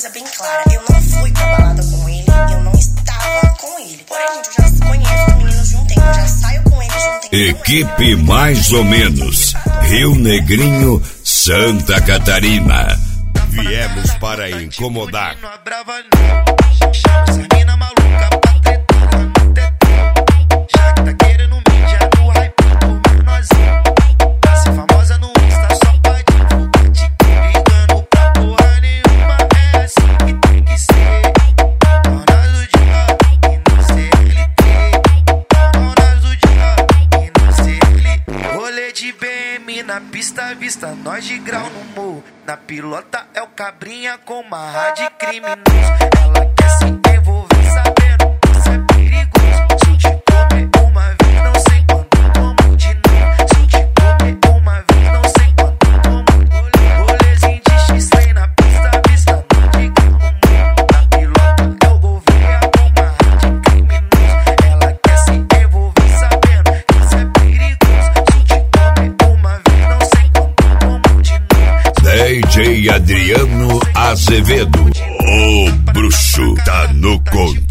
coisa bem clara. Eu não fui pra balada com ele, eu não estava com ele. Porém, gente, eu já conheço os meninos de um tempo, eu já saio com eles de um tempo. Equipe mais ou menos. Rio Negrinho, Santa Catarina. Viemos para incomodar. Chama essa mina maluca pra tretar no tetão. Já que tá querendo mídia no hype do menorzinho. Pra ser famosa no Insta só pra divulgar. Te ligando pra porra nenhuma. É assim que tem que ser. Dona do dia e no CLT. Dona do dia e no CLT. Rolê de BM na pista, vista nós de grau no morro. Na pilota é o cabrinha com uma rádio criminoso. Ela quer se envolver sabendo que isso é perigoso. Se eu te comer uma vez, não sei quando como de novo. Se eu te comer uma vez, não sei quando como de novo. Rolezinho de X-Lay na pista, vista no de grau no morro. Na pilota é o Gouveia com uma rádio criminoso. Ela quer se envolver sabendo que isso é perigoso. Se eu te comer uma vez, não sei quando como de novo. DJ Adriano Azevedo, o bruxo tá no controle.